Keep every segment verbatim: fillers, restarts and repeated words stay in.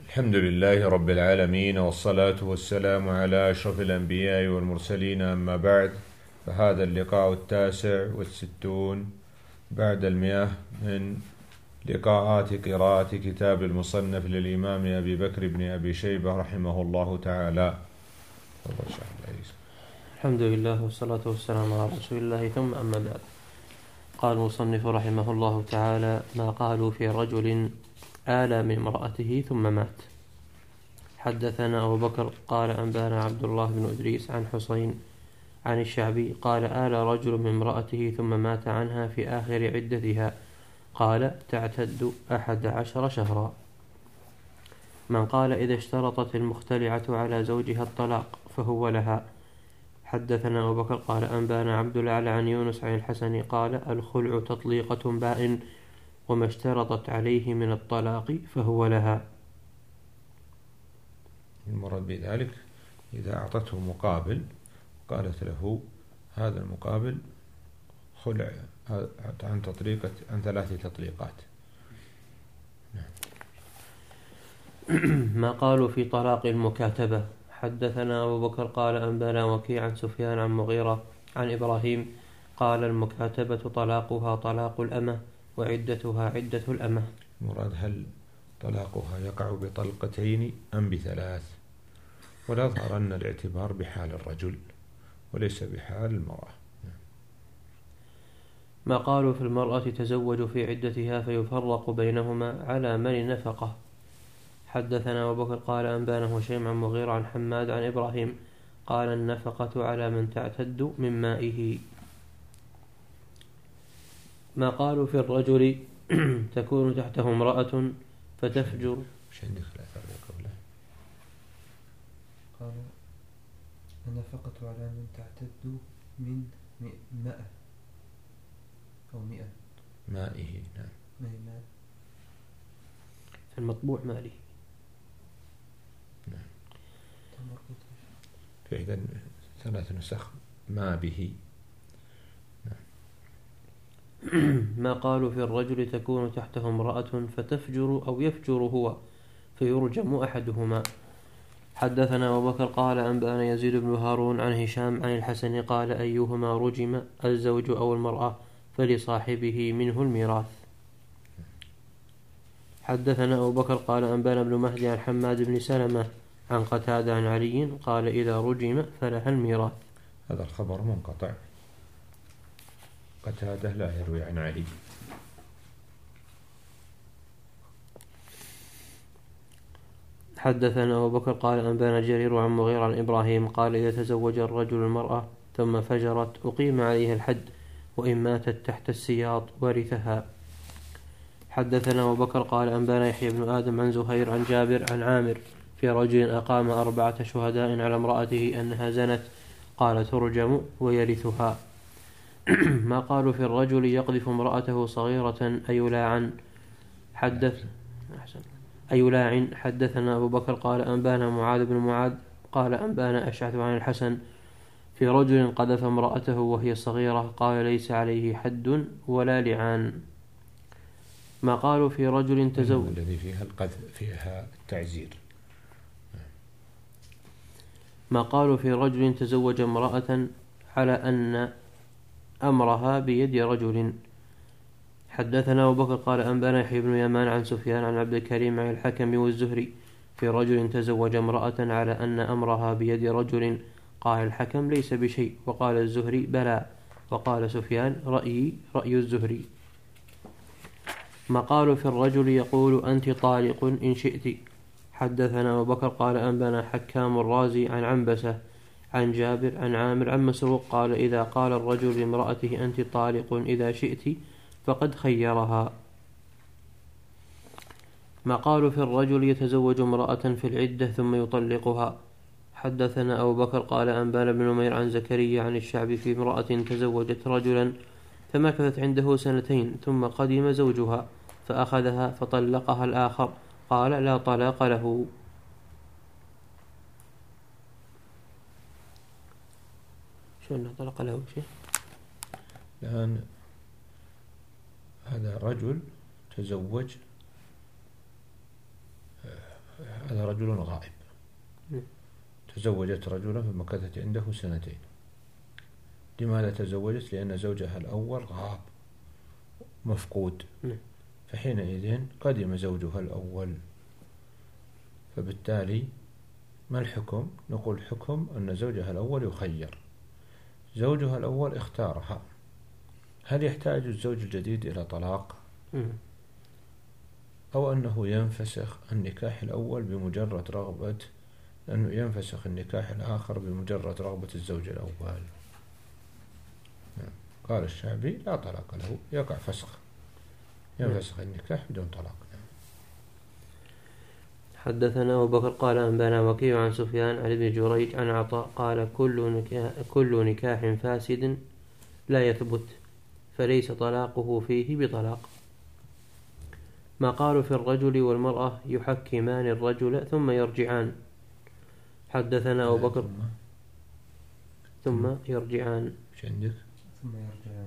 الحمد لله رب العالمين، والصلاة والسلام على أشرف الأنبياء والمرسلين، أما بعد، فهذا اللقاء التاسع والستون بعد المئة من لقاءات قراءة كتاب المصنف للإمام أبي بكر بن أبي شيبة رحمه الله تعالى. الحمد لله والصلاة والسلام على رسول الله، ثم أما بعد. قال المصنف رحمه الله تعالى: ما قالوا في رجل آل من امرأته ثم مات. حدثنا أبو بكر قال أنبانا عبد الله بن إدريس عن حسين عن الشعبي قال: آل رجل من امرأته ثم مات عنها في آخر عدتها، قال: تعتد أحد عشر شهرا. من قال إذا اشترطت المختلعة على زوجها الطلاق فهو لها. حدثنا أبو بكر قال أنبانا عبد الأعلى عن يونس عن الحسن قال: الخلع تطليقة بائن، وما اشترطت عليه من الطلاق فهو لها. المراد بذلك إذا أعطته مقابل قالت له هذا المقابل خلع عن تطليقة عن ثلاث تطليقات. ما قالوا في طلاق المكاتبة. حدثنا أبو بكر قال أنبانا وكيع عن سفيان عن مغيرة عن إبراهيم قال: المكاتبة طلاقها طلاق الأمة وعدتها عدة الأمة. المراد هل طلاقها يقع بطلقتين أم بثلاث؟ ويظهر أن الاعتبار بحال الرجل وليس بحال المرأة. ما قالوا في المرأة تزوج في عدتها فيفرق بينهما على من النفقة. حدثنا أبو بكر قال أنبانا هشيم عن مغيرة عن حماد عن إبراهيم قال: النفقة على من تعتد من مائه. ما قالوا في الرجل تكون تحته امرأة فتفجر. مش عندك ثلاثة قبله. قالوا النفقة على من تعتد من مائة أو مئة مائه. نعم. مائه. في المطبوع ماله. نعم. فإذا ثلاث نسخ ما به. ما قالوا في الرجل تكون تحته امرأة فتفجر أو يفجر هو فيرجم أحدهما. حدثنا أبو بكر قال أنبأنا يزيد بن هارون عن هشام عن الحسن قال: أيهما رجم الزوج أو المرأة فلصاحبه منه الميراث. حدثنا أبو بكر قال أنبأنا ابن مهدي عن حماد بن سلمة عن قتادة عن علي قال: إذا رجم فلها الميراث. هذا الخبر منقطع، قتادة لا يروي عن علي. حدثنا أبو بكر قال أنبانا جرير عن مغيرة عن إبراهيم قال: إذا تزوج الرجل المرأة ثم فجرت أقيم عليها الحد، وإن ماتت تحت السياط ورثها. حدثنا أبو بكر قال أنبانا يحيى بن آدم عن زهير عن جابر عن عامر في رجل أقام أربعة شهداء على امرأته أنها زنت قال: ترجم ويرثها. ما قالوا في الرجل يقذف امرأته صغيرة أيلاعن. حدث أيلاعن. حدثنا أبو بكر قال أنبانا معاذ بن معاذ قال أنبانا أشعث عن الحسن في رجل قذف امرأته وهي صغيرة قال: ليس عليه حد ولا لعان. ما قالوا في رجل تزوج الذي فيها القذف فيها التعزير. ما قالوا في رجل تزوج امرأة على أن أمرها بيد رجل. حدثنا أبو بكر قال أنبانا يحيى بن يمان عن سفيان عن عبد الكريم عن الحكم والزهري في رجل تزوج امرأة على أن أمرها بيد رجل قال الحكم: ليس بشيء. وقال الزهري: بلى. وقال سفيان: رأيي رأي الزهري. ما قالوا في الرجل يقول: أنت طالق إن شئت. حدثنا أبو بكر قال أنبانا حكام الرازي عن عنبسة عن جابر عن عامر عن مسروق قال: إذا قال الرجل لامرأته أنت طالق إذا شئت فقد خيرها. ما قالوا في الرجل يتزوج امرأة في العدة ثم يطلقها. حدثنا أبو بكر قال أنبانا بن نمير عن زكريا عن الشعبي في امرأة تزوجت رجلا فمكثت عنده سنتين ثم قدم زوجها فأخذها فطلقها الآخر قال: لا طلاق له. شلون لا طلاق له شيء؟ لأن هذا رجل تزوج هذا رجل غائب تزوجت رجلا فمكثت عنده سنتين. لماذا تزوجت؟ لأن زوجها الأول غاب مفقود، فحينئذ قدم زوجها الأول، فبالتالي ما الحكم؟ نقول الحكم أن زوجها الأول يخير. زوجها الأول اختارها، هل يحتاج الزوج الجديد إلى طلاق أو أنه ينفسخ النكاح الأول بمجرد رغبة، أنه ينفسخ النكاح الآخر بمجرد رغبة الزوج الأول؟ قال الشعبي لا طلاق له، يقع فسخ، ينفسخ النكاح بدون طلاق. حدثنا أبو بكر قال أنبانا وكيع عن سفيان عن ابن جريج عن عطاء قال كل نكاح, كل نكاح فاسد لا يثبت فليس طلاقه فيه بطلاق. ما قالوا في الرجل والمرأة يحكمان الرجل ثم يرجعان. حدثنا أبو بكر ثم يرجعان. ايش عندك؟ ثم يرجعان.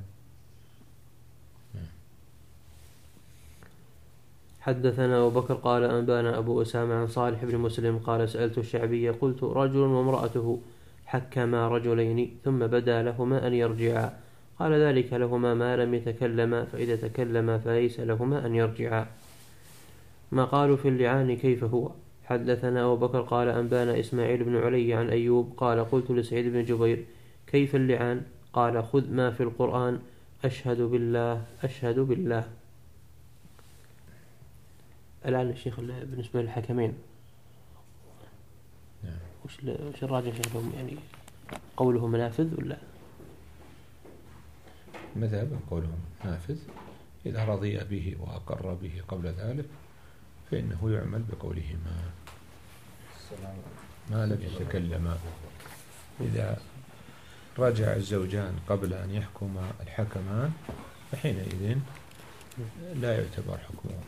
حدثنا أبو بكر قال أنبانا أبو أسامة عن صالح بن مسلم قال سألت الشعبي قلت رجل وامرأته حكما رجلين ثم بدا لهما أن يرجعا، قال ذلك لهما ما لم يتكلما، فإذا تكلما فليس لهما أن يرجعا. ما قالوا في اللعان كيف هو؟ حدثنا أبو بكر قال أنبانا إسماعيل بن علي عن أيوب قال قلت لسعيد بن جبير كيف اللعان؟ قال خذ ما في القرآن أشهد بالله أشهد بالله. الآن الشيخ بالنسبة للحكمين وش وش الراجع شيخهم، يعني قوله منافذ ولا مذهب؟ قولهم نافذ، إذا رضي به وأقر به قبل ذلك فإنه يعمل بقولهما ما لم يتكلما. إذا رجع الزوجان قبل أن يحكم الحكمان فحينئذ لا يعتبر حكمهما.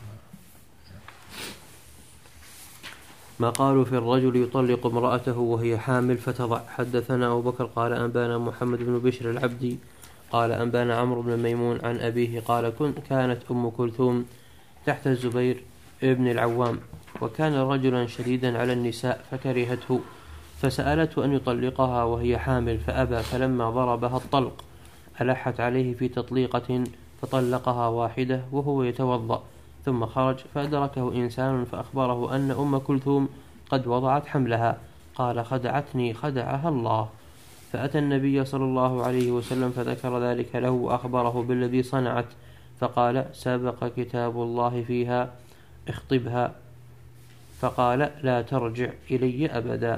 ما قالوا في الرجل يطلق امرأته وهي حامل فتضع. حدثنا أبو بكر قال أنبانا محمد بن بشر العبدي قال أنبانا عمرو بن ميمون عن أبيه قال كانت أم كلثوم تحت الزبير ابن العوام، وكان رجلا شديدا على النساء فكرهته فسألته أن يطلقها وهي حامل فأبى، فلما ضربها الطلق ألحت عليه في تطليقة فطلقها واحدة وهو يتوضأ، ثم خرج فأدركه إنسان فأخبره أن أم كلثوم قد وضعت حملها، قال خدعتني خدعها الله، فأتى النبي صلى الله عليه وسلم فذكر ذلك له وأخبره بالذي صنعت، فقال سبق كتاب الله فيها اخطبها، فقال لا ترجع إلي أبدا.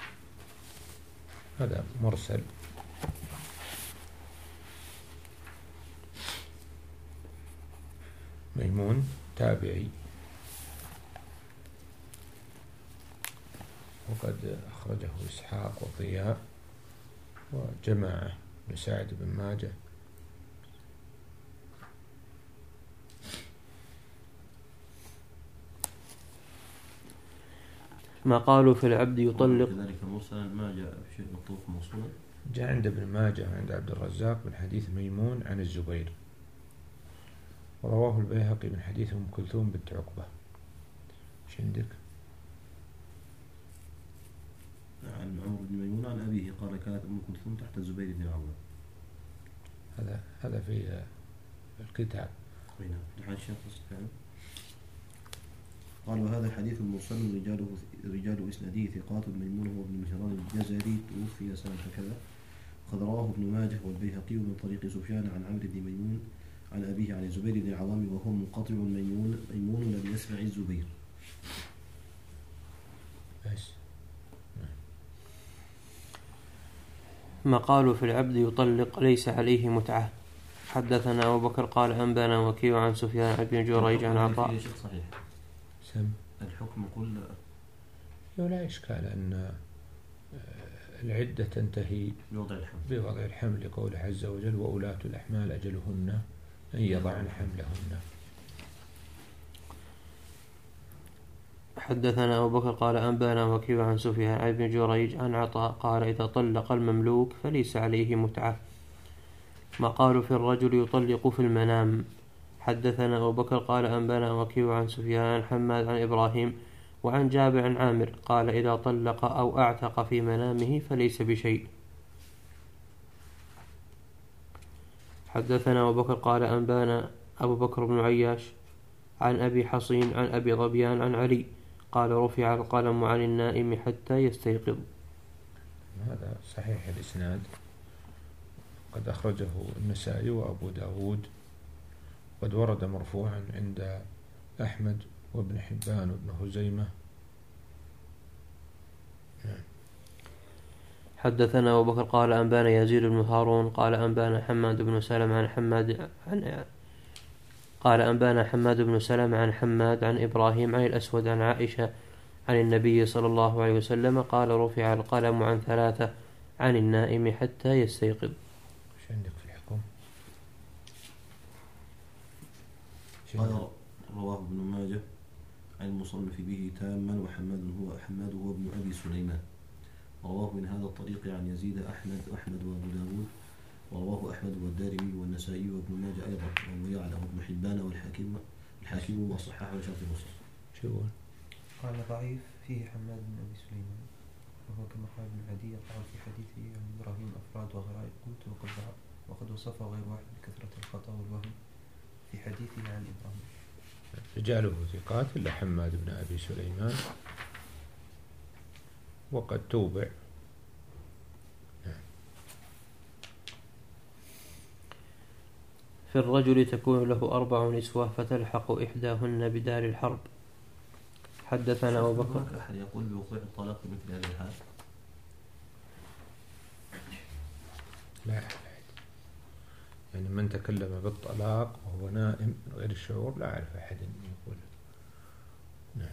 هذا مرسل. ميمون تابعي، وقد أخرجه إسحاق وضياء وجماعة لسعد بن ماجه. ما قالوا في العبد يطلق ذلك مرسلا ما جاء في شيء مطلوب موصولا. جاء عند ابن ماجه وعند عبد الرزاق من حديث ميمون عن الزبير، ورواه البيهقي من حديث أم كلثوم بنت عقبة. ايش عندك؟ عن عمرو بن ميمون عن أبيه قال كانت أم كلثوم تحت الزبير بن العوام. هذا هذا في الكتاب. نعم. نحن الشيخ يعني. قال وهذا الحديث المرسل رجاله رجال إسناده ثقات. ميمون هو ابن مهران الجزري توفي سنة كذا، قد رواه ابن ماجه والبيهقي من طريق سفيان عن عمرو بن ميمون عن أبيه عن الزبير بن العوام وهو منقطع. ميمون ميمون لم يسمع الزبير. بس. ما قالوا في العبد يطلق ليس عليه متعة. حدثنا أبو بكر قال أنبانا وكيع عن سفيان بن جريج عن عطاء. صحيح. سم. الحكم كل لا إشكال أن العدة تنتهي بوضع الحمل بوضع الحمل لقوله عز وجل وأولاة الأحمال أجلهن أن يضعن حملهن. حدثنا أبو بكر قال أنبانا وكيع عن سفيان بن جريج عن عطاء قال إذا طلق المملوك فليس عليه متعة. ما قالوا في الرجل يطلق في المنام. حدثنا أبو بكر قال أنبانا وكيع عن سفيان حماد عن إبراهيم وعن جابر عن عامر قال إذا طلق أو أعتق في منامه فليس بشيء. حدثنا أبو بكر قال أنبانا أبو بكر بن عياش عن أبي حصين عن أبي ظبيان عن علي قال رفع القلم عن النائم حتى يستيقظ. هذا صحيح الإسناد، قد أخرجه النسائي وأبو داود، قد ورد مرفوعا عند أحمد وابن حبان وابن خزيمة. حدثنا أبو بكر قال أنبانا يزيد بن هارون قال أنبانا حماد بن سلمة عن حماد عن قال أنبانا حماد بن سلمة عن حماد عن إبراهيم عن الأسود عن عائشة عن النبي صلى الله عليه وسلم قال رفع القلم عن ثلاثة عن النائم حتى يستيقظ. ايش عندك في الحكم؟ قال رواه ابن ماجه عن المصنف به تاما وحماد هو حماد هو ابن أبي سليمان، رواه من هذا الطريق عن يزيد أحمد أحمد وأبو داود، ورواه أحمد والدارمي والنسائي وابن ماجه أيضا، ويعلم ابن حبان والحاكم الحاكم وصححه وشرط مسلم. شو هو؟ قال ضعيف فيه حماد بن أبي سليمان، وهو كما قال ابن عدي قال في حديثه عن إبراهيم أفراد وغرائب، قلت وقد وقد وصفه غير واحد بكثرة الخطأ والوهم في حديثه عن إبراهيم. رجاله ثقات إلا حماد بن أبي سليمان، وقد توبع. في الرجل تكون له أربع نسوة فتلحق إحداهن بدار الحرب. حدثنا أبو بكر. هناك أحد يقول بوقوع الطلاق مثل هذه الحال؟ لا، يعني من تكلم بالطلاق وهو نائم من غير الشعور لا أعرف أحد يقول. نعم.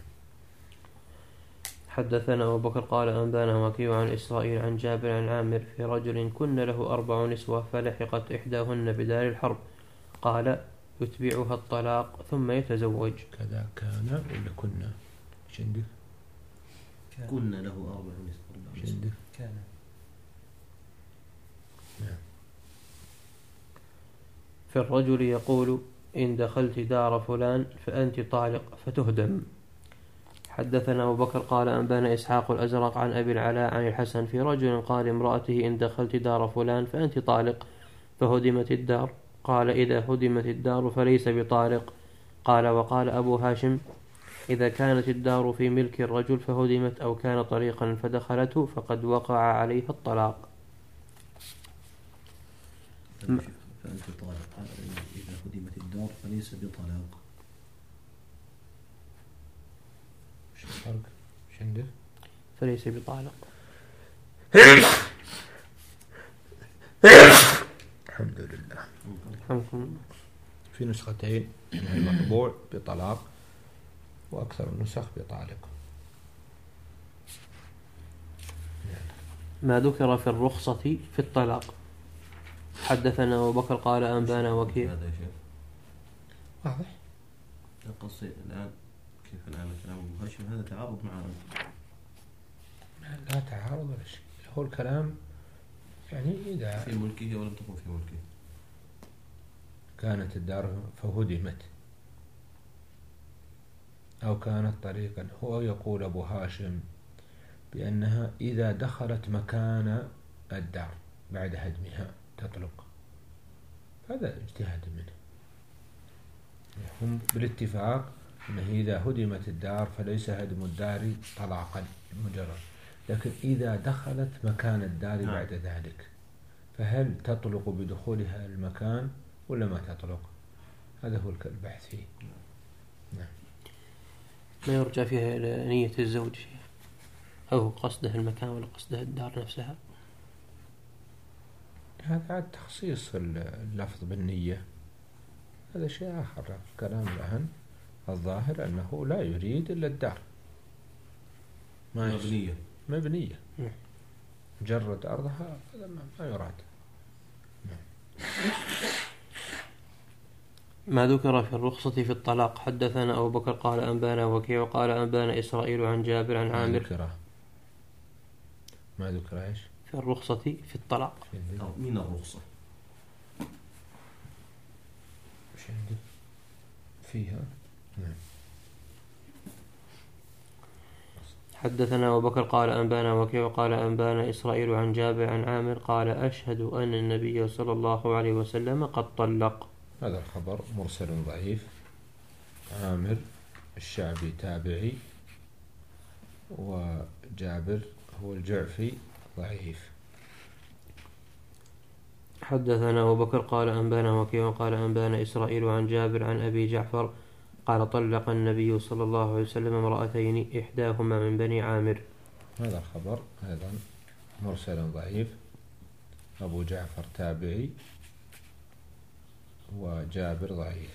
حدثنا أبو بكر قال أنبانا وكيع عن إسرائيل عن جابر عن عامر في رجل كن له أربع نسوة فلحقت إحداهن بدار الحرب قال يتبعها الطلاق ثم يتزوج. كذا كان ولا كنا؟ ايش عندك؟ كنا له أربع نسوة. ايش عندك؟ كان. نعم. في الرجل يقول إن دخلت دار فلان فأنت طالق فتهدم. حدثنا أبو بكر قال أنبانا إسحاق الأزرق عن أبي العلاء عن الحسن في رجل قال امرأته إن دخلت دار فلان فأنت طالق فهدمت الدار، قال إذا هدمت الدار فليس بطالق. قال وقال أبو هاشم إذا كانت الدار في ملك الرجل فهدمت أو كان طريقا فدخلته فقد وقع عليها الطلاق. فأنت طالق، قال إذا هدمت الدار فليس بطلاق. ايش الفرق؟ ايش عندك؟ فليس بطالق. الحمد لله. حمكم. في نسختين المطبوع بطلاق وأكثر النسخ بطالق. ما ذكر في الرخصة في الطلاق. حدثنا أبو بكر قال أنبانا وكيع. هذا شيء واضح. القصة الآن كيف الآن كلام أبو هاشم هذا تعارض مع لا تعارض ولا شيء، هو الكلام يعني إذا في ملكه ولم تكن في ملكه كانت الدار فهدمت أو كانت طريقا، هو يقول أبو هاشم بأنها إذا دخلت مكان الدار بعد هدمها تطلق، هذا اجتهاد منه. هم بالاتفاق أنه إذا هدمت الدار فليس هدم الدار طلاقا مجرد، لكن إذا دخلت مكان الدار بعد ذلك فهل تطلق بدخولها المكان ولا ما تطلق؟ هذا هو البحث فيه. نعم. ما يرجع فيها نية الزوج أو قصده المكان ولا قصده الدار نفسها. هذا تخصيص اللفظ بالنية، هذا شيء آخر. كلام الآن الظاهر أنه لا يريد إلا الدار مبنية مبنية مجرد أرضها، هذا ما يراد. ما ذكر في الرخصة في الطلاق. حدثنا أبو بكر قال أنبانا وكيع قال أنبانا إسرائيل عن جابر عن عامر. ما ذكر إيش في الرخصة في الطلاق أو من الرخصة إيش عندي فيها؟ نعم. حدثنا أبو بكر قال أنبانا وكيع قال أنبانا إسرائيل عن جابر عن عامر قال أشهد أن النبي صلى الله عليه وسلم قد طلق. هذا الخبر مرسل ضعيف. عامر الشعبي تابعي، وجابر هو الجعفي ضعيف. حدثنا أبو بكر قال أنبانا وكيع قال أنبانا إسرائيل عن جابر عن أبي جعفر قال طلق النبي صلى الله عليه وسلم امرأتين إحداهما من بني عامر. هذا الخبر أيضا مرسل ضعيف. أبو جعفر تابعي وجابر ضعيف.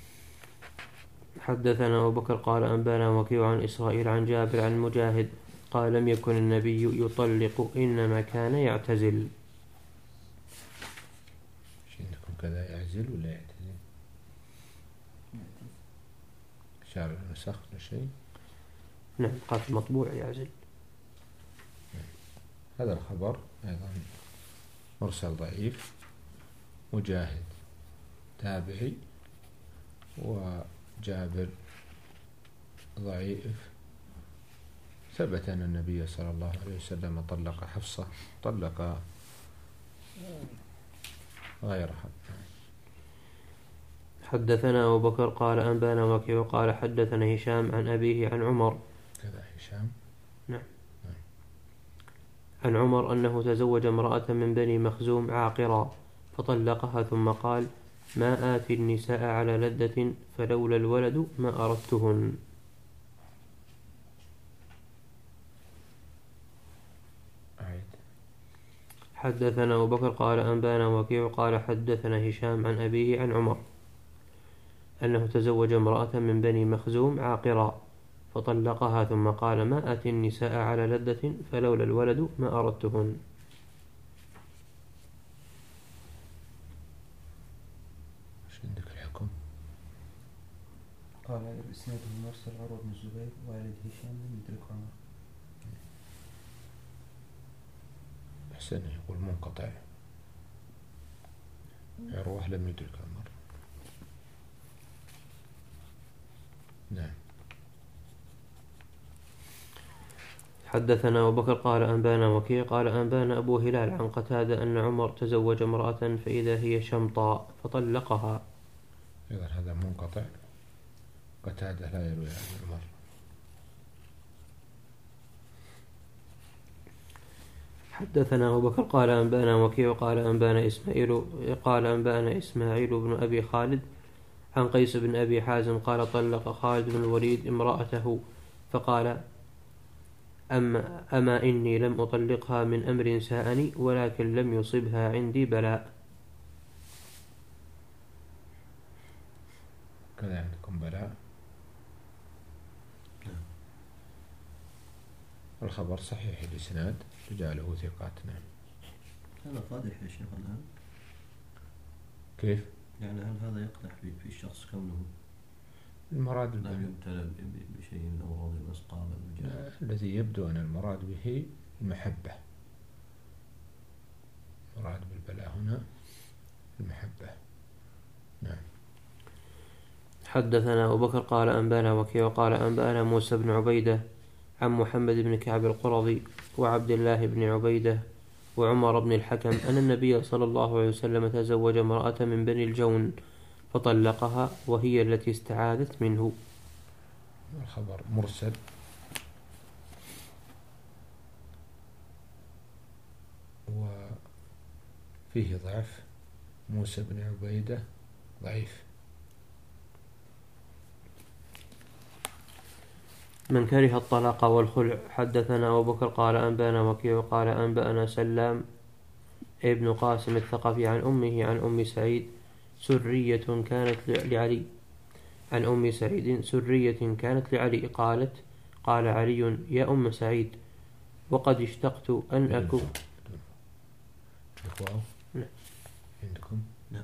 حدثنا أبو بكر قال أنبانا وكيع عن إسرائيل عن جابر عن مجاهد قال لم يكن النبي يطلق إنما كان يعتزل. عندكم كذا يعزل ولا يعتزل؟ شارع نسخ شيء؟ نعم قال مطبوع يعزل. هذا الخبر أيضا مرسل ضعيف. مجاهد تابعي وجابر ضعيف. ثبت أن النبي صلى الله عليه وسلم طلق حفصة، طلق غيرها. حدثنا أبو بكر قال أنبانا وكيع قال حدثنا هشام عن أبيه عن عمر. كذا هشام. نعم. عن عمر أنه تزوج امرأة من بني مخزوم عاقرا فطلقها ثم قال ما آتي النساء على لذة فلولا الولد ما أردتهن. أعيد. حدثنا أبو بكر قال أنبانا وكيع قال حدثنا هشام عن أبيه عن عمر أنه تزوج امرأة من بني مخزوم عاقرا فطلقها ثم قال ما آتي النساء على لذة فلولا الولد ما أردتهن. ايش عندك الحكم؟ قال إسناده مرسل عروة بن الزبير والد هشام لم يدرك عمر. أحسن يقول منقطع. عروة لم يدرك عمر. نعم. حدثنا أبو بكر قال أنبانا وكيع قال أنبانا أبو هلال عن قتادة أن عمر تزوج امرأة فإذا هي شمطاء فطلقها. إذا هذا منقطع. قتادة لا يروي عن عمر. حدثنا أبو بكر قال أنبانا وكيع قال أنبانا إسماعيل قال أنبانا إسماعيل بن أبي خالد عن قيس بن أبي حازم قال طلق خالد بن الوليد امرأته فقال أما, أما إني لم أطلقها من أمر ساءني ولكن لم يصبها عندي بلاء. كذا عندكم بلاء. الخبر صحيح الإسناد رجاله ثقات. نعم. هذا قادح يا شيخ الآن. كيف؟ يعني هل هذا يقدح في الشخص كونه المراد لم يبتلى بشيء من أمراض الأسقام المجال؟ الذي يبدو أن المراد به المحبة. المراد بالبلاء هنا المحبة. نعم. حدثنا أبو بكر قال أنبانا وكيع قال أنبانا موسى بن عبيدة عن محمد بن كعب القرظي وعبد الله بن عبيدة وعمر بن الحكم أن النبي صلى الله عليه وسلم تزوج امرأة من بني الجون فطلقها وهي التي استعاذت منه. الخبر مرسل. وفيه ضعف. موسى بن عبيدة ضعيف. من كره الطلاق والخلع. حدثنا أبو بكر قال أنبانا وكيع قال أنبأنا سلام ابن قاسم الثقفي عن أمه عن أم سعيد سرية كانت لعلي عن أم سعيد سرية كانت لعلي قالت قال علي يا أم سعيد وقد اشتقت أن أكون. عندكم؟ نعم.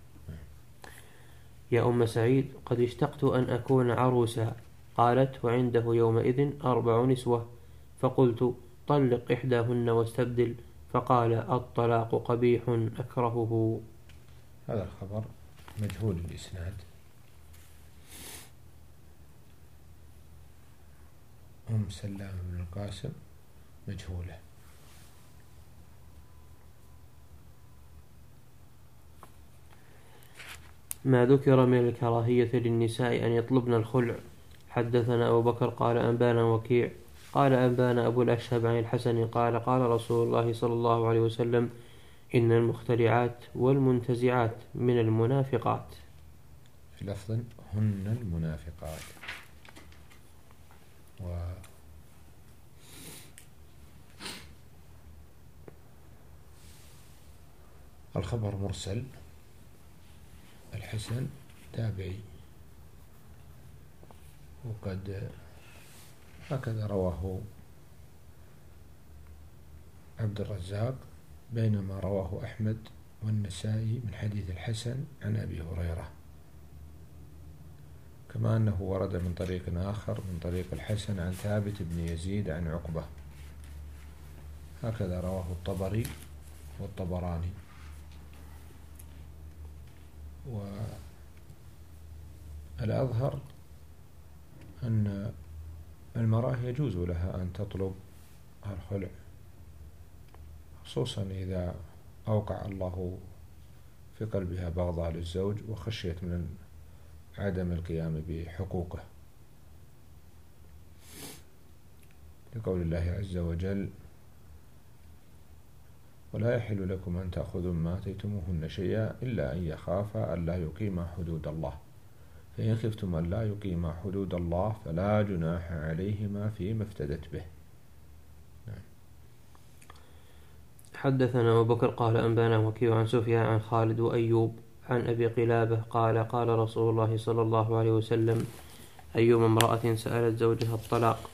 يا أم سعيد قد اشتقت أن أكون عروسا. قالت وعنده يومئذ أربع نسوة فقلت طلق إحداهن واستبدل فقال الطلاق قبيح أكرهه. هذا الخبر مجهول الإسناد. أم سلام بن القاسم مجهولة. ما ذكر من الكراهية للنساء أن يطلبن الخلع. حدثنا أبو بكر قال أنبانا وكيع قال أنبانا أبو الأشهب عن الحسن قال قال رسول الله صلى الله عليه وسلم إن المخترعات والمنتزعات من المنافقات. في لفظ هن المنافقات. والخبر مرسل. الحسن تابعي، وقد هكذا رواه عبد الرزاق، بينما رواه أحمد والنسائي من حديث الحسن عن أبي هريرة، كما أنه ورد من طريق آخر من طريق الحسن عن ثابت بن يزيد عن عقبة، هكذا رواه الطبري والطبراني. والأظهر أن المرأة يجوز لها أن تطلب الخلع، خصوصا إذا أوقع الله في قلبها بغضاء للزوج وخشيت من عدم القيام بحقوقه، لقول الله عز وجل: ولا يحل لكم أن تأخذوا ما آتيتموهن شيئا إلا أن يخافا ألا يقيما حدود الله، فإن خفتم ألا يقيما حدود الله فلا جناح عليهما فيما افتدت به. نعم. حدثنا أبو بكر قال أنبانا وكيع عن سفيان عن خالد وأيوب عن أبي قلابة قال قال رسول الله صلى الله عليه وسلم أيما امرأة سألت زوجها الطلاق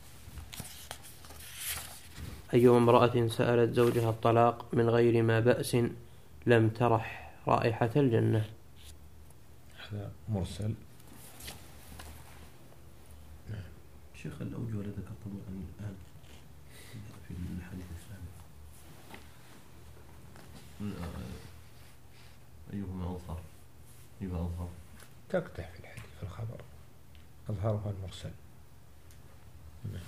أيما امرأة سألت زوجها الطلاق من غير ما بأس لم ترح رائحة الجنة. هذا مرسل. نعم. شيخ الأوجه الذي ذكرتم الآن في الحديث السابق أيهما أظهر؟ أيهما أظهر؟ تقدح في الحديث في الخبر، أظهرها المرسل. نعم.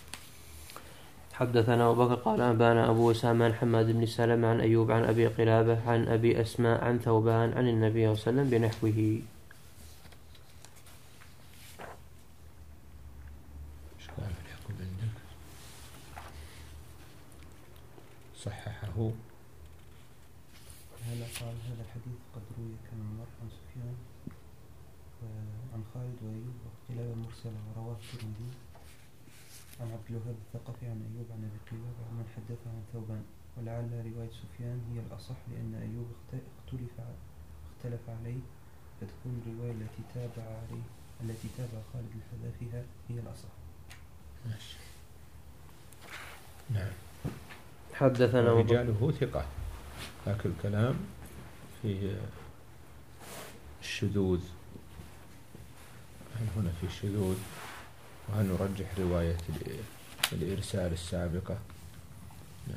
حدثنا أبو بكر قال أنبانا أبو أسامة عن حماد بن سلمة عن أيوب عن أبي قلابة عن أبي أسماء عن ثوبان عن النبي صلى الله عليه وسلم بنحوه. صححه. هلا قال هذا الحديث قد روي كما مر عن سفيان عن خالد وأيوب وقلابة مرسلة، ورواه الترمذي عن عبد الوهاب الثقفي عن أيوب عن أبي قلابة عن من حدثه عن ثوبان، ولعل رواية سفيان هي الأصح لأن أيوب اختلف اختلف عليه، فتكون الرواية التي تابع عليه التي تابع خالد الحذافيها هي الأصح. ماشي. نعم. حدثنا ورجاله ثقة، لكن الكلام في الشذوذ، هل هنا في شذوذ، وهل نرجح رواية الإرسال السابقة؟ نعم.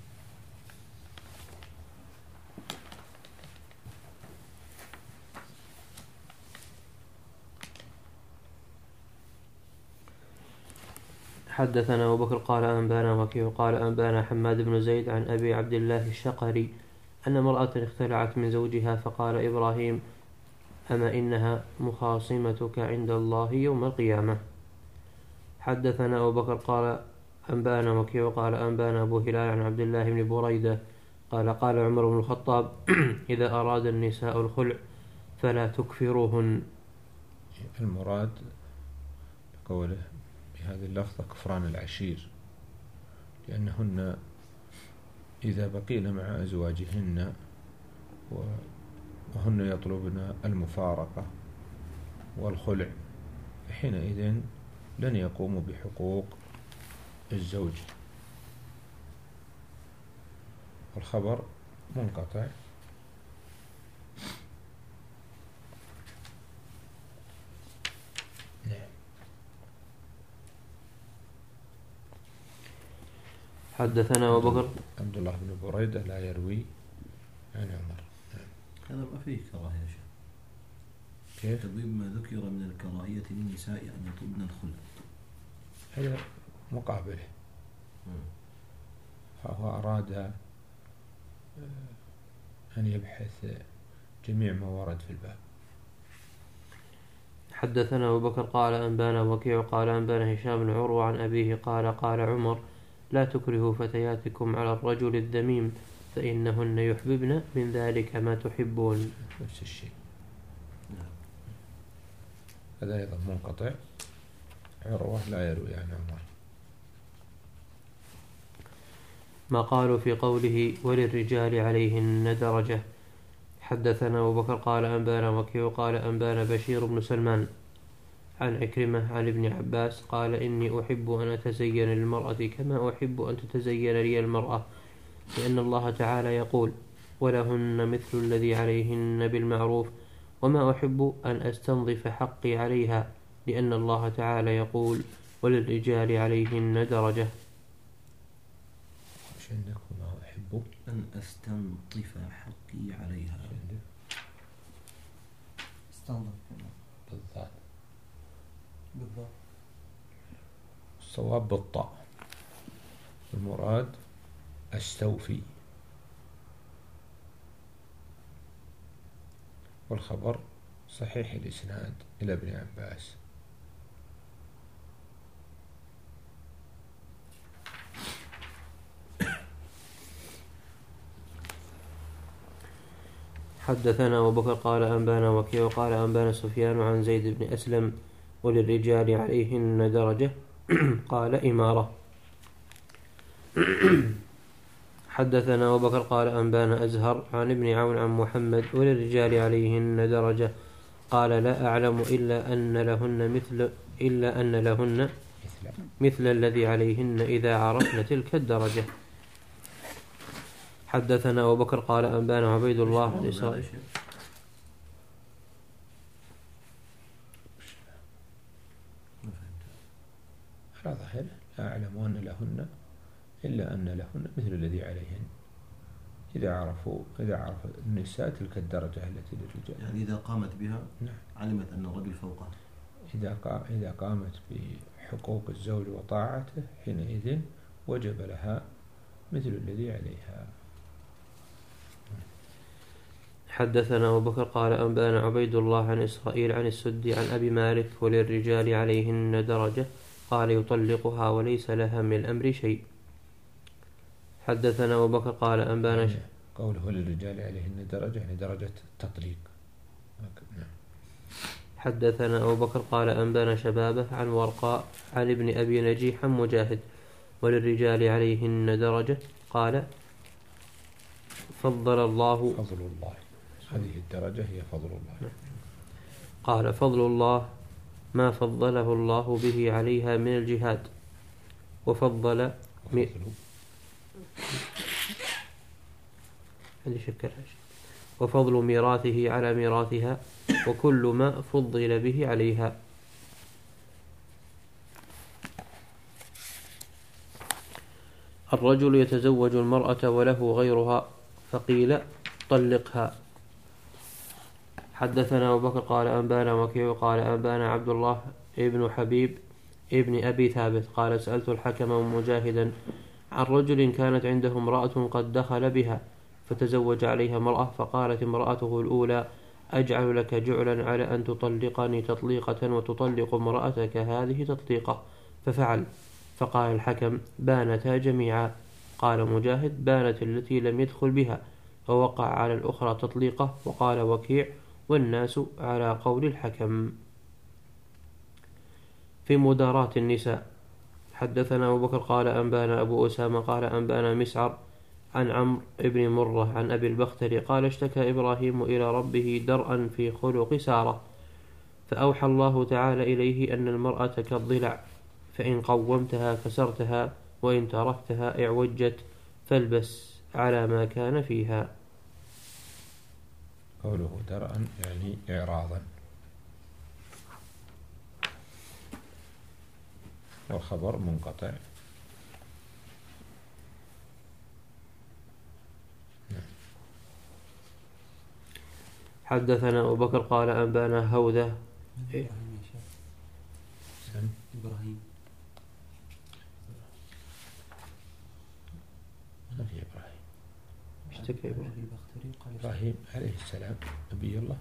حدثنا أبو بكر قال أنبانا وكيع قال أنبانا حماد بن زيد عن أبي عبد الله الشقري أن امرأة اختلعت من زوجها فقال إبراهيم أما إنها مخاصمتك عند الله يوم القيامة. حدثنا أبو بكر قال أنبانا وكيع قال أنبانا أبو هلال عن عبد الله بن بريدة قال قال عمر بن الخطاب إذا أراد النساء الخلع فلا تكفروهن. المراد بقوله بهذه اللفظة كفران العشير، لأنهن إذا بقين مع أزواجهن وهن يطلبن المفارقة والخلع فحينئذ لن يقوموا بحقوق الزوج. الخبر منقطع. نعم. حدثنا أبو بكر عبد الله بن بريدة لا يروي عن عمر. نعم. هذا ما فيه كراهية يا شيخ. كيف؟ تبويب ما ذكر من الكراهية للنساء أن يطلبن الخلع. هذا مقابله، فهو أراد أن يبحث جميع ما ورد في الباب. حدثنا أبو بكر قال أنبانا وكيع قال أنبانا هشام بن عروة عن أبيه قال قال عمر لا تكرهوا فتياتكم على الرجل الذميم فإنهن يحببن من ذلك ما تحبون. نفس الشيء. هذا أيضا منقطع، عروة لا يروي عن عمر. ما قالوا في قوله وللرجال عليهن درجة. حدثنا أبو بكر قال أنبانا وكيع قال أنبانا بشير بن سلمان عن عكرمة عن ابن عباس قال إني أحب أن أتزين للمرأة كما أحب أن تتزين لي المرأة، لأن الله تعالى يقول ولهن مثل الذي عليهن بالمعروف، وما أحب أن أستنظف حقي عليها، لأن الله تعالى يقول وللرجال عليهن درجة. مش عندك وما أحب أن أستنطف حقي عليها. استنظف بالضبط. بالضبط. الصواب بالطاء، المراد أستوفي، والخبر صحيح الإسناد إلى ابن عباس. حدثنا أبو بكر قال أنبانا وكيع قال أنبانا سفيان عن زيد بن أسلم وللرجال عليهن درجة قال إمارة. حدثنا أبو بكر قال أنبانا أزهر عن ابن عون عن محمد وللرجال عليهن درجة قال لا أعلم إلا أن لهن مثل إلا أن لهن مثل الذي عليهن إذا عرفن تلك الدرجة. حدثنا أبو بكر قال أنبانا عبيد الله عن إسرائيل. على ظاهره لا أعلم أن لهن إلا أن لهن مثل الذي عليهن إذا عرفوا إذا عرف النساء تلك الدرجة التي للرجال. يعني إذا قامت بها نعم. علمت أن الرجل فوقها. إذا إذا قامت بحقوق الزوج وطاعته حينئذ وجب لها مثل الذي عليها. حدثنا أبو بكر قال أنبانا عبيد الله عن إسرائيل عن السدي عن أبي مالك وللرجال عليهن درجة قال يطلقها وليس لها من الأمر شيء. حدثنا أبو بكر قال أنبانا يعني قوله للرجال عليهن درجة يعني درجة التطليق. حدثنا أبو بكر قال أنبانا شبابه عن ورقاء عن ابن أبي نجيح مجاهد وللرجال عليهن درجة قال فضل الله فضل الله هذه الدرجة هي فضل الله. قال فضل الله ما فضله الله به عليها من الجهاد وفضل م... عندي شكل وفضل ميراثه على ميراثها وكل ما فضل به عليها. الرجل يتزوج المرأة وله غيرها فقيل طلقها. حدثنا أبو بكر قال أنبانا وكيع قال أنبانا عبد الله ابن حبيب ابن أبي ثابت قال سألت الحكم مجاهدا عن رجل كانت عنده امرأة قد دخل بها فتزوج عليها امرأة فقالت امرأته الأولى أجعل لك جعلا على أن تطلقني تطليقة وتطلق امرأتك هذه تطليقة ففعل. فقال الحكم بانتا جميعا. قال مجاهد بانت التي لم يدخل بها ووقع على الأخرى تطليقة. وقال وكيع والناس على قول الحكم. في مداراة النساء. حدثنا أبو بكر قال أنبانا أبو أسامة قال أنبانا مسعر عن عمرو بن مرة عن أبي البختري قال اشتكى إبراهيم إلى ربه درءا في خلق سارة فأوحى الله تعالى إليه أن المرأة كالضلع فإن قومتها كسرتها وإن تركتها اعوجت فالبس على ما كان فيها. قوله درءا يعني إعراضا، والخبر منقطع. حدثنا أبو بكر قال أنبانا هوذة إبراهيم. إبراهيم هي إبراهيم؟ اشتكى إبراهيم إبراهيم عليه السلام نبي الله.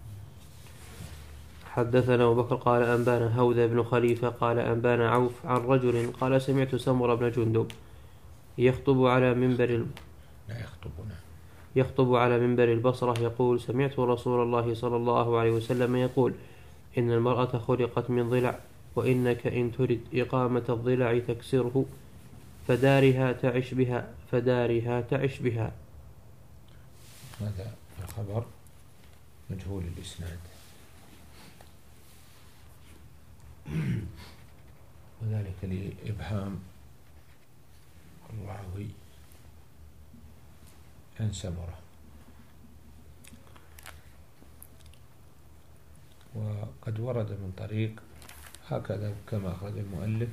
حدثنا أبو بكر قال أنبانا هوذا بن خليفة قال أنبانا عوف عن رجل قال سمعت سمر بن جندب يخطب على منبر ال... لا يخطبنا يخطب على منبر البصرة يقول سمعت رسول الله صلى الله عليه وسلم يقول إن المرأة خلقت من ضلع وإنك إن ترد إقامة الضلع تكسره فدارها تعش بها فدارها تعش بها. هذا الخبر مجهول الإسناد، وذلك لإبهام الراوي عن سمرة. وقد ورد من طريق هكذا كما أخرج المؤلف،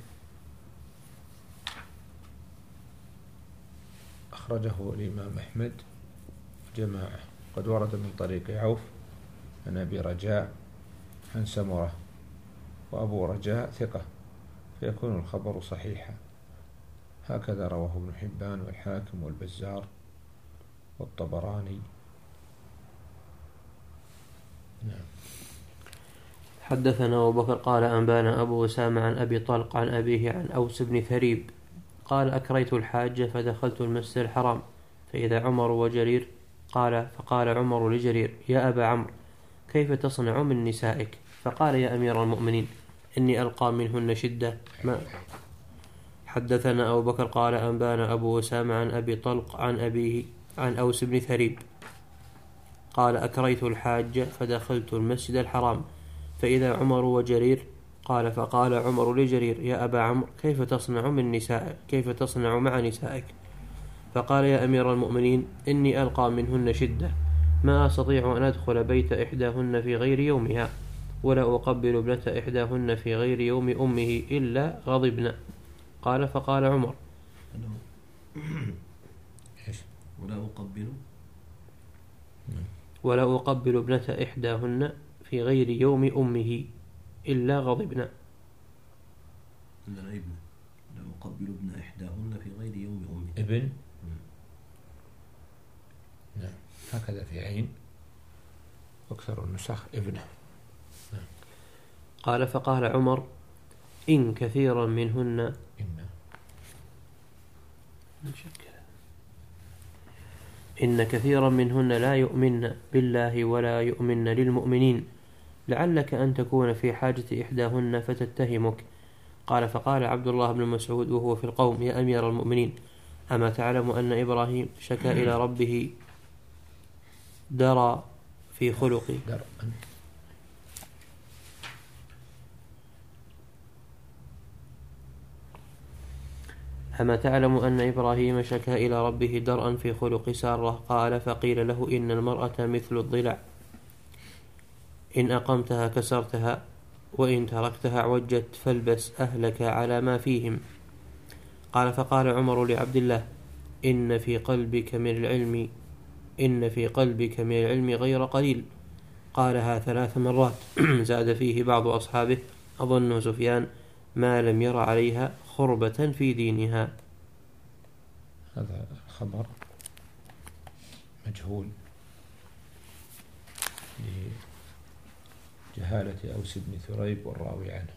أخرجه الإمام أحمد جماعة، قد ورد من طريق عوف عن أبي رجاء عن سمرة، وأبو رجاء ثقة، فيكون الخبر صحيحا. هكذا رواه ابن حبان والحاكم والبزار والطبراني. نعم. حدثنا أبو بكر قال أنبانا أبو أسامة عن أبي طلق عن أبيه عن أوس بن ثريب قال أكريت الحاجة فدخلت المسجد الحرام فإذا عمر وجرير قال فقال عمر لجرير يا أبا عمرو كيف تصنع من نسائك؟ فقال يا أمير المؤمنين إني ألقى منهن شدة ما. حدثنا أبو بكر قال أنبانا أبو أسامة عن أبي طلق عن أبيه عن أوس بن ثريب قال أكريت الحاجة فدخلت المسجد الحرام فإذا عمر وجرير قال فقال عمر لجرير يا أبا عمرو كيف تصنع من نسائك كيف تصنع مع نسائك؟ فقال يا أمير المؤمنين إني ألقى منهن شدة ما أستطيع أن أدخل بيت إحداهن في غير يومها ولا أقبل ابنة إحداهن في غير يوم أمه إلا غضبنا. قال فقال عمر ولا أقبل ولا أقبل ابنة إحداهن في غير يوم أمه إلا غضبنا. لا ابن لا أقبل ابن إحداهن في غير يوم أمه ابن. نعم هكذا في عين، أكثر النسخ ابنه. نعم. قال فقال عمر إن كثيرا منهن إن إن كثيرا منهن لا يؤمن بالله ولا يؤمن للمؤمنين لعلك أن تكون في حاجة إحداهن فتتهمك. قال فقال عبد الله بن مسعود وهو في القوم يا أمير المؤمنين أما تعلم أن إبراهيم شكا إلى ربه درى في خلقه أما تعلم أن إبراهيم شكا إلى ربه درءا في خلق سارة؟ قال فقيل له إن المرأة مثل الضلع إن أقمتها كسرتها وإن تركتها عوجت فالبس أهلك على ما فيهم. قال فقال عمر لعبد الله إن في قلبك من العلم إن في قلبك من العلم غير قليل. قالها ثلاث مرات. زاد فيه بعض أصحابه أظن سفيان ما لم ير عليها خربة في دينها. هذا الخبر مجهول لجهالة أوس بن ثريب والراوي عنه.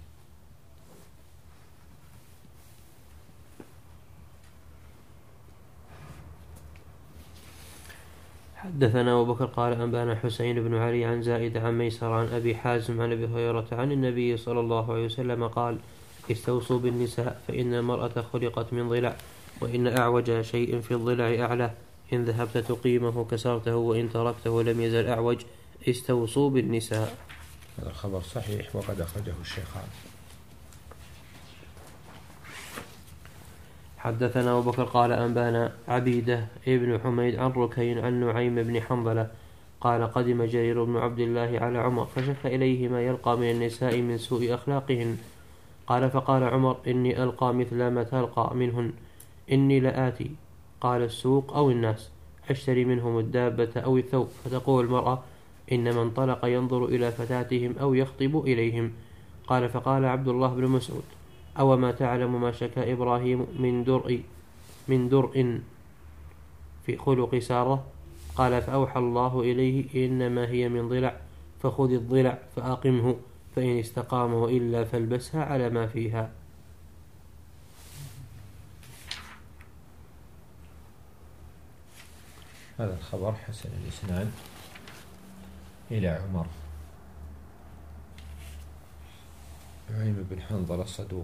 حدثنا أبو بكر قال أنبانا حسين بن علي عن زائد عن ميسر عن أبي حازم عن أبي هريرة عن النبي صلى الله عليه وسلم قال استوصوا بالنساء فإن المرأة خلقت من ضلع وإن أعوج شيء في الضلع أعلى إن ذهبت تقيمه كسرته وإن تركته لم يزل أعوج استوصوا بالنساء. هذا الخبر صحيح وقد أخرجه الشيخان. حدثنا أبو بكر قال أنبانا عبيدة ابن حميد عن ركين عن نعيم بن حنظلة قال قدم جرير بن عبد الله على عمر فشك إليه ما يلقى من النساء من سوء أخلاقهن. قال فقال عمر إني ألقى مثل ما تلقى منهن إني لآتي قال السوق أو الناس أشتري منهم الدابة أو الثوب فتقول المرأة إن من طلق ينظر إلى فتاتهم أو يخطب إليهم. قال فقال عبد الله بن مسعود أو ما تعلم ما شكى إبراهيم من درء من درء في خلق سارة؟ قال فأوحى الله إليه إنما هي من ضلع فخذ الضلع فأقمه فإن استقام وإلا فالبسها على ما فيها. هذا الخبر حسن الإسناد إلى عمر. نعيم بن حنظلة الصدوق.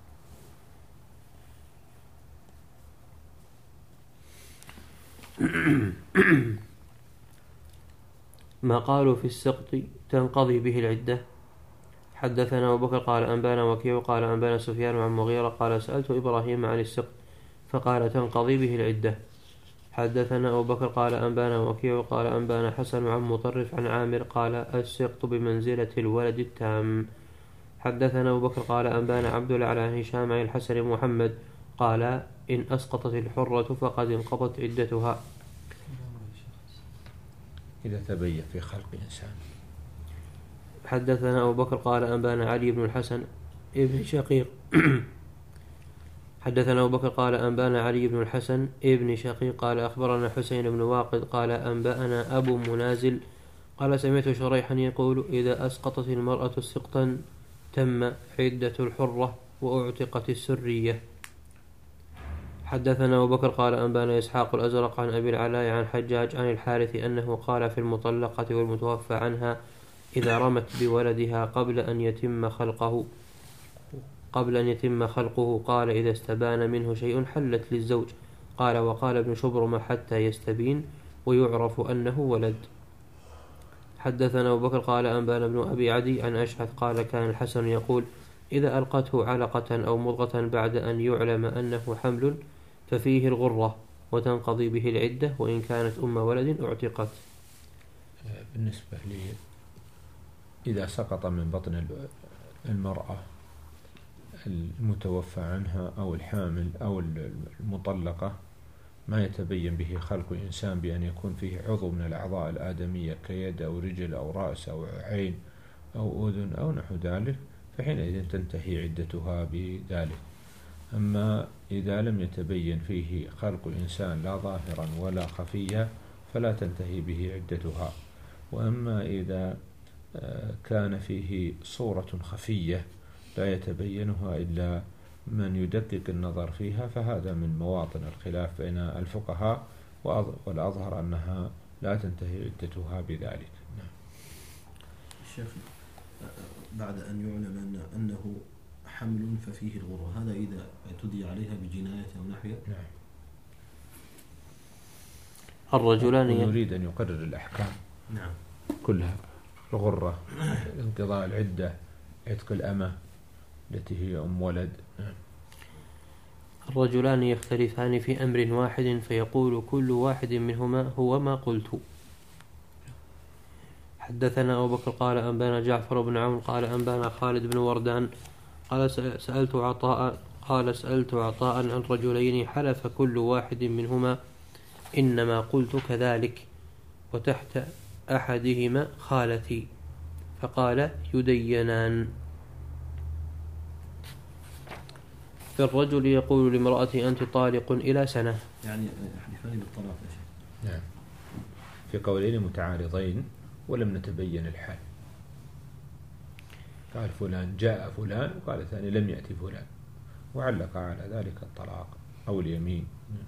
ما قالوا في السقط تنقضي به العدة. حدثنا أبو بكر قال أنبانا وكيع قال أنبانا سفيان عن مغيرة قال سألت إبراهيم عن السقط فقال تنقضي به العدة. حدثنا أبو بكر قال أنبانا وكيع قال أنبانا حسن عن مطرف عن عامر قال السقط بمنزلة الولد التام. حدثنا أبو بكر قال أنبانا عبد الله عن هشام عن الحسن محمد قال إن أسقطت الحرة فقد انقضت عدتها إذا تبين في خلق إنسان. حدثنا أبو بكر قال أنبانا علي بن الحسن ابن شقيق حدثنا أبو بكر قال أنبانا علي بن الحسن ابن شقيق قال أخبرنا حسين بن واقد قال أنبأنا أبو منازل قال سمعت شريحا يقول إذا أسقطت المرأة سقطا تم عدة الحرة وأعتقت السرية. حدثنا أبو بكر قال أنبانا إسحاق الأزرق عن أبي العلاء عن حجاج عن الحارث أنه قال في المطلقة والمتوفى عنها إذا رمت بولدها قبل أن يتم خلقه قبل أن يتم خلقه قال إذا استبان منه شيء حلت للزوج. قال وقال ابن شبرمة حتى يستبين ويعرف أنه ولد. حدثنا أبو بكر قال أنبانا ابن أبي عدي عن أشعث قال كان الحسن يقول إذا ألقته علقة أو مضغة بعد أن يعلم أنه حمل ففيه الغرة وتنقضي به العدة وإن كانت أم ولد اعتقت. بالنسبة لي إذا سقط من بطن المرأة المتوفى عنها أو الحامل أو المطلقة ما يتبين به خلق إنسان بأن يكون فيه عضو من الأعضاء الآدمية كيد أو رجل أو رأس أو عين أو أذن أو نحو ذلك فحينئذ تنتهي عدتها بذلك. أما إذا لم يتبين فيه خلق إنسان لا ظاهرا ولا خفيا فلا تنتهي به عدتها. وأما إذا كان فيه صورة خفية لا يتبينها إلا من يدقق النظر فيها فهذا من مواطن الخلاف بين الفقهاء والأظهر أنها لا تنتهي عدتها بذلك. الشيخ بعد أن يعلم أن أنه حمل ففيه الغرة هذا إذا اعتدي عليها بجناية أو نحوها. نعم. الرجلان يريد أن يقرر الأحكام نعم كلها الغرة انقضاء العدة عتق الأمة التي هي أم ولد. الرجلان يختلفان في أمر واحد فيقول كل واحد منهما هو ما قلت. حدثنا أبو بكر قال أنبانا جعفر بن عون قال أنبانا خالد بن وردان قال سألت عطاء قال سألت عطاء عن رجلين حلف كل واحد منهما إنما قلت كذلك وتحت أحدهما خالتي فقال يدينان. فالرجل يقول لامرأته أنت طالق إلى سنة يعني يحلفان بالطلاق يا شيخ. نعم في قولين متعارضين ولم نتبين الحال. قال فلان جاء فلان وقال الثاني لم يأتي فلان وعلق على ذلك الطلاق أو اليمين.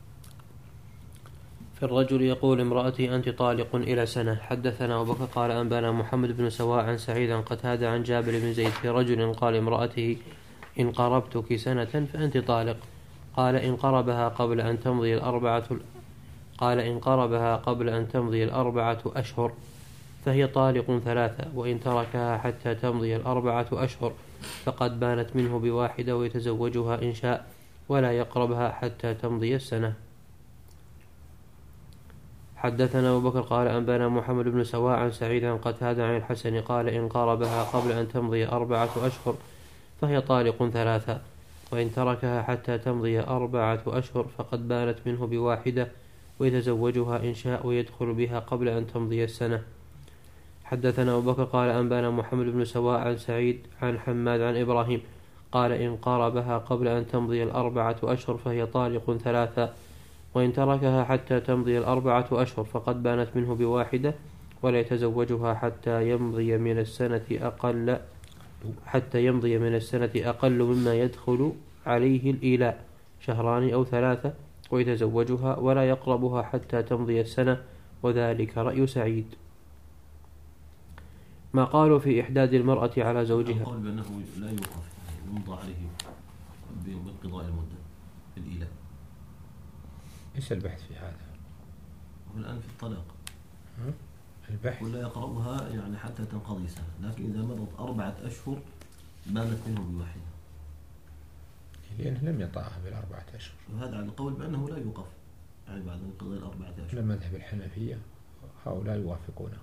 فالرجل يقول امرأتي أنت طالق إلى سنة. حدثنا أبو بكر قال أنبانا محمد بن سواء عن سعيد عن قتادة عن جابر بن زيد في رجل قال امرأته إن قربتك سنة فأنت طالق. قال إن قربها قبل أن تمضي الأربعة قال إن قربها قبل أن تمضي الأربعة أشهر فهي طالق ثلاثة وإن تركها حتى تمضي الأربعة أشهر فقد بانت منه بواحدة ويتزوجها إن شاء ولا يقربها حتى تمضي السنة. حدثنا أبو بكر قال أنبانا محمد بن سواء عن سعيد عن قتادة عن الحسن قال إن قربها قبل أن تمضي أربعة أشهر فهي طالق ثلاثة وإن تركها حتى تمضي أربعة أشهر فقد بانت منه بواحدة ويتزوجها إن شاء ويدخل بها قبل أن تمضي السنة. حدثنا أبو بكر قال أنبانا محمد بن سواء عن سعيد عن حماد عن إبراهيم قال إن قربها قبل أن تمضي الأربعة أشهر فهي طالق ثلاثة وإن تركها حتى تمضي الأربعة أشهر فقد بانت منه بواحدة ولا يتزوجها حتى يمضي من السنة أقل حتى يمضي من السنة أقل مما يدخل عليه الإيلاء شهران أو ثلاثة ويتزوجها ولا يقربها حتى تمضي السنة، وذلك رأي سعيد. ما قالوا في إحداد المرأة على زوجها. القول بأنه لا يوقف يمضى عليه بانقضاء المدة في الإيلاء. إيش البحث في هذا؟ والآن في الطلاق البحث ولا يقربها يعني حتى تنقضي سنة، لكن إذا مضت أربعة أشهر بانت منه بواحدة لأنه لم يطعها بالأربعة أشهر، وهذا على القول بأنه لا يوقف يعني بعد انقضاء الأربعة أشهر. لما مذهب الحنفية هؤلاء يوافقونه.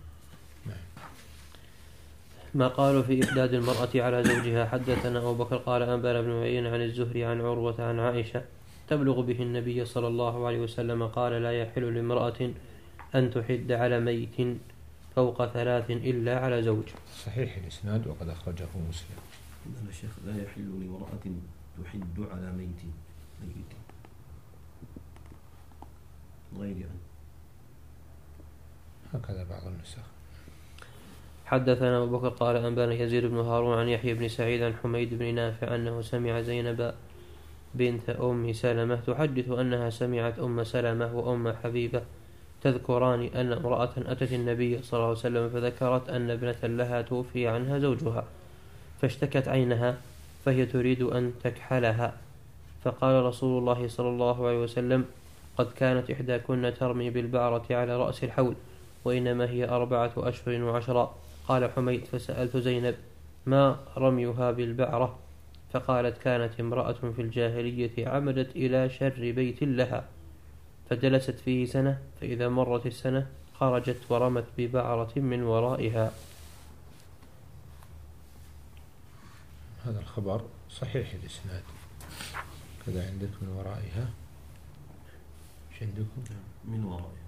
ما قالوا في إحداد المرأة على زوجها. حدثنا أبو بكر قال أنبأنا بن معين عن الزهري عن عروة عن عائشة تبلغ به النبي صلى الله عليه وسلم قال لا يحل لامرأة أن تحد على ميت فوق ثلاث إلا على زوج. صحيح الإسناد وقد أخرجه مسلم. عندنا الشيخ لا يحل لامرأة تحد على ميت ميت غير يعني هكذا بعض النسخ. حدثنا أبو بكر قال أنبأنا يزيد بن هارون عن يحيى بن سعيد عن حميد بن نافع أنه سمع زينب بنت أم سلمة تحدث أنها سمعت أم سلمة وأم حبيبة تذكران أن امرأة أتت النبي صلى الله عليه وسلم فذكرت أن ابنة لها توفي عنها زوجها فاشتكت عينها فهي تريد أن تكحلها، فقال رسول الله صلى الله عليه وسلم قد كانت إحداكن ترمي بالبعرة على رأس الحول وإنما هي أربعة أشهر وعشرة. قال حميد فسألت زينب ما رميها بالبعرة؟ فقالت كانت امرأة في الجاهلية عمدت إلى شر بيت لها فجلست فيه سنة فإذا مرت السنة خرجت ورمت ببعرة من ورائها. هذا الخبر صحيح الإسناد. كذا عندك من ورائها ايش عندكم؟ من ورائها.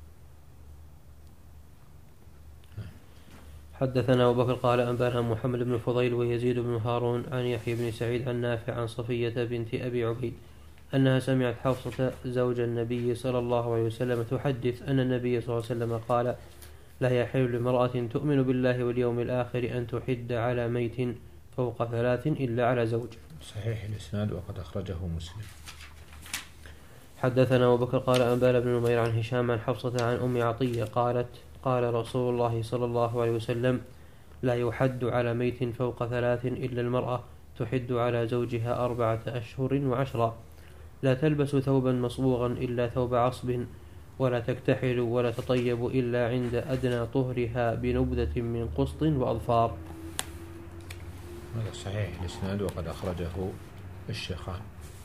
حدثنا أبو بكر قال أنبأنا محمد بن فضيل ويزيد بن هارون عن يحيى بن سعيد عن نافع عن صفية بنت أبي عبيد أنها سمعت حفصة زوج النبي صلى الله عليه وسلم تحدث أن النبي صلى الله عليه وسلم قال لا يحل لامرأة تؤمن بالله واليوم الآخر أن تحد على ميت فوق ثلاث إلا على زوج. صحيح الإسناد وقد أخرجه مسلم. حدثنا أبو بكر قال أنبأنا بن نمير عن هشام عن حفصة عن أم عطية قالت قال رسول الله صلى الله عليه وسلم لا يحد على ميت فوق ثلاث إلا المرأة تحد على زوجها أربعة أشهر وعشرة لا تلبس ثوبا مصبوغا إلا ثوب عصب ولا تكتحل ولا تطيب إلا عند أدنى طهرها بنبذة من قسط وأظفار. هذا صحيح الإسناد وقد أخرجه الشيخان.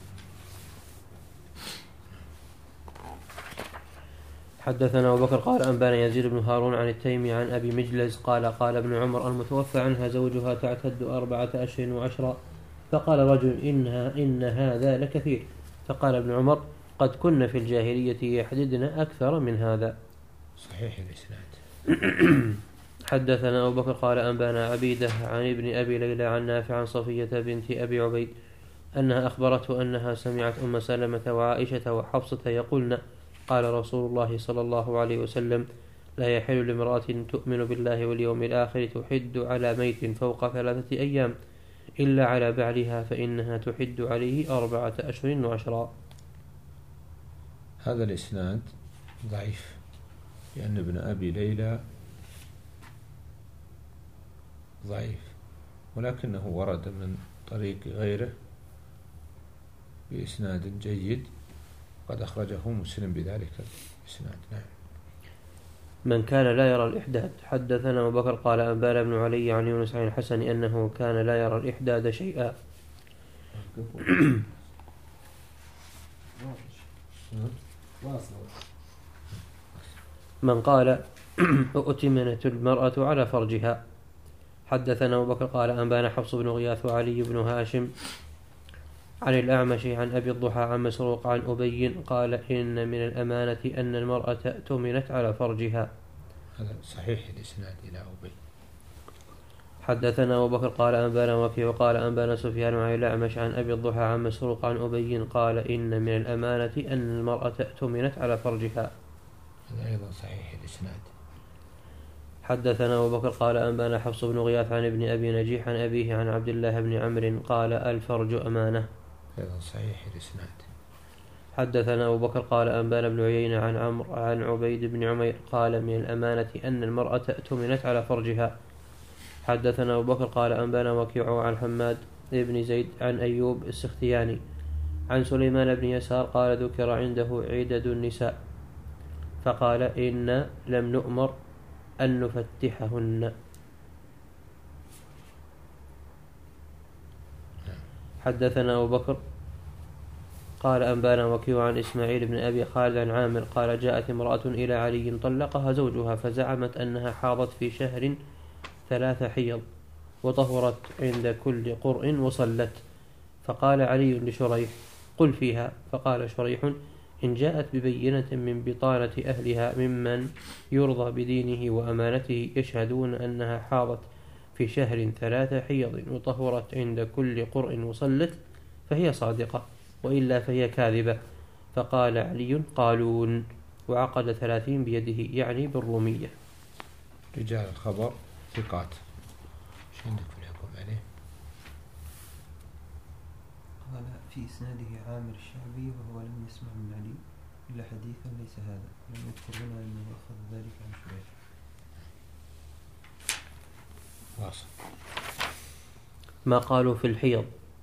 حدثنا أبو بكر قال أنبأنا يزيد بن هارون عن التيمي عن أبي مجلز قال قال ابن عمر المتوفى عنها زوجها تعتد أربعة أشهر وعشرة فقال رجل إنها إن هذا لكثير فقال ابن عمر قد كن في الجاهلية يحددن أكثر من هذا. صحيح الإسناد. حدثنا أبو بكر قال أنبأنا عبيدة عن ابن أبي ليلى عن نافع عن صفية بنت أبي عبيد أنها أخبرته أنها سمعت أم سلمة وعائشة وحفصة يقولن قال رسول الله صلى الله عليه وسلم لا يحل لامرأة تؤمن بالله واليوم الآخر تحد على ميت فوق ثلاثة أيام إلا على بعلها فإنها تحد عليه أربعة أشهر وعشرة. هذا الإسناد ضعيف لأن ابن أبي ليلى ضعيف ولكنه ورد من طريق غيره بإسناد جيد قد أخرجه مسلم بذلك الإسناد. نعم. من كان لا يرى الإحداد. حدثنا أبو بكر قال أنبأنا بن علي عن يونس عن الحسن أنه كان لا يرى الإحداد شيئا. من قال أؤتمنت المرأة على فرجها. حدثنا أبو بكر قال أنبأنا حفص بن غياث وعلي بن هاشم عن الأعمش عن أبي الضحى عن مسروق عن أبي قال إن من الأمانة أن المرأة أؤتمنت على فرجها. هذا صحيح الإسناد إلى أبي. حدثنا أبو بكر قال أنبانا وكيع وقال أنبانا سفيان عن الأعمش عن أبي الضحى عن مسروق عن أبي قال إن من الأمانة أن المرأة اؤتمنت على فرجها. هذا أيضا صحيح الإسناد. حدثنا أبو بكر قال أنبانا حفص بن غياث عن ابن أبي نجيح عن أبيه عن عبد الله بن عمرو قال الفرج أمانة. أيضا صحيح الإسناد. حدثنا أبو بكر قال أنبانا بن عيينة عن عمرو عن عبيد بن عمير قال من الأمانة أن المرأة اؤتمنت على فرجها. حدثنا أبو بكر قال أنبانا وكيع عن حماد بن زيد عن أيوب السختياني عن سليمان بن يسار قال ذكر عنده عدد النساء فقال إن لم نؤمر أن نفتحهن. حدثنا أبو بكر قال أنبانا وكيع عن إسماعيل بن أبي خالد عن عامر قال جاءت امرأة إلى علي طلقها زوجها فزعمت أنها حاضت في شهر ثلاث حيض وطهرت عند كل قرء وصلت. فقال علي لشريح قل فيها. فقال شريح إن جاءت ببينة من بطانة أهلها ممن يرضى بدينه وأمانته يشهدون أنها حاضت في شهر ثلاث حيض وطهرت عند كل قرء وصلت فهي صادقة وإلا فهي كاذبة. فقال علي قالون وعقد ثلاثين بيده يعني بالرومية. رجال الخبر ثقات. ايش عندك في الحكم عليه؟ قال في إسناده عامر الشعبي وهو لم يسمع من علي إلا حديثا ليس هذا، لم يذكر هنا أنه أخذ ذلك عن شريح. واصل. ما قالوا في الحيض.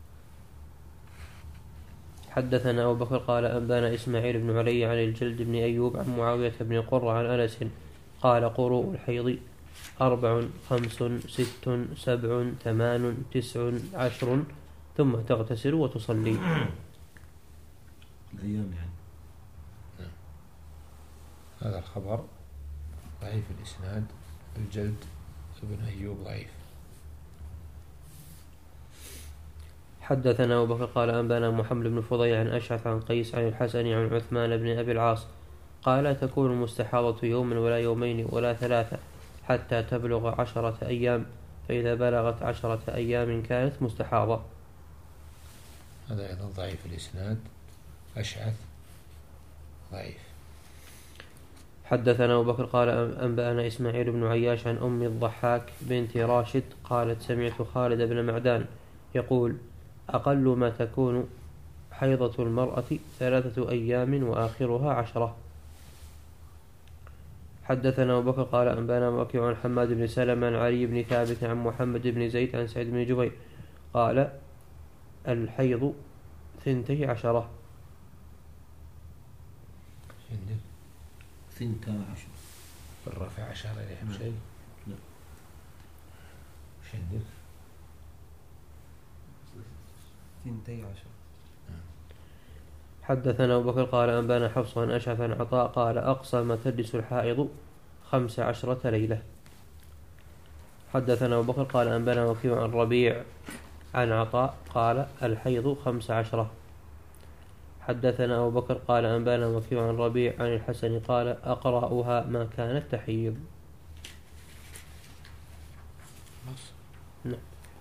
حدثنا أبو بكر قال أنبانا إسماعيل بن علي عن الجلد بن أيوب عن معاوية بن قرة عن أنس قال قروء الحيض أربع خمس ست سبع ثمان تسع عشر ثم تغتسل وتصلي. الأيام يعني. نعم. هذا الخبر ضعيف الإسناد. الجلد بن أيوب ضعيف. حدثنا أبو بكر قال أنبانا محمد بن فضيل عن أشعث عن قيس عن الحسن عن عثمان بن أبي العاص قال تكون المستحاضة يوما ولا يومين ولا ثلاثة حتى تبلغ عشرة أيام فإذا بلغت عشرة أيام كانت مستحاضة. هذا أيضا ضعيف الإسناد. أشعث ضعيف. حدثنا أبو بكر قال أنبأنا إسماعيل بن عياش عن أم الضحاك بنت راشد قالت سمعت خالد بن معدان يقول أقل ما تكون حيضة المرأة ثلاثة أيام وآخرها عشرة. حدثنا أبو بكر قال أنبانا وكيع عن حماد بن سلمة عن علي بن ثابت عن محمد بن زيد عن سعيد بن جبير قال الحيض ثنتي عشرة. عندك ثنتا عشر بالرفع عشر إليهم نعم. شيء. نعم. وش عندك؟ ثنتي عشر. حدثنا أبو بكر قال أنبانا حفص عن أشعث عن عطاء قال أقصى ما تجلس الحائض خمس عشرة ليلة. حدثنا أبو بكر قال أنبانا وكيع عن ربيع عن عطاء قال الحيض خمس عشرة. حدثنا أبو بكر قال أنبانا وكيع عن ربيع عن الحسن قال أقرأها ما كانت تحيض. نعم.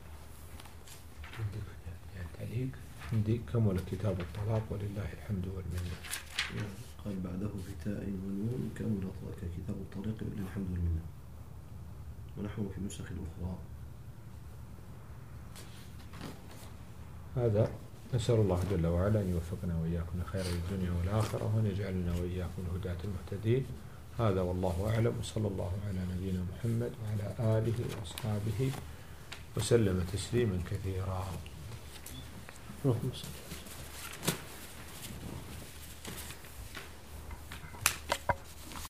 عندك يعني تعليق عندي كمل كتاب الطلاق ولله الحمد والمنة. قال بعده بتاء ونون كمل كتاب الطريق ولله الحمد والمنة ونحوه في نسخ أخرى. هذا نسأل الله جل وعلا أن يوفقنا وإياكم لخير الدنيا والآخرة وأن يجعلنا وإياكم الهداة المهتدين. هذا والله أعلم وصلى الله على نبينا محمد وعلى آله وأصحابه وسلم تسليما كثيرا. اللهم صل